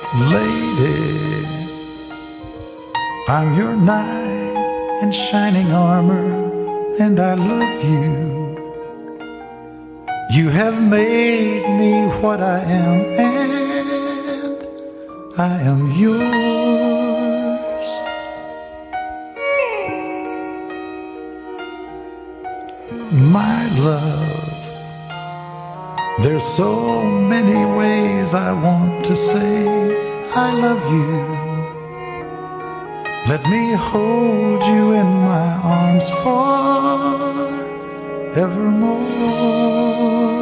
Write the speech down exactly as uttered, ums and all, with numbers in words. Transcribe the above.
Lady, I'm your knight in shining armor, and I love you. You have made me what I am, and I am yours. My love, there's so many ways I want to say I love you. Let me hold you in my arms forevermore.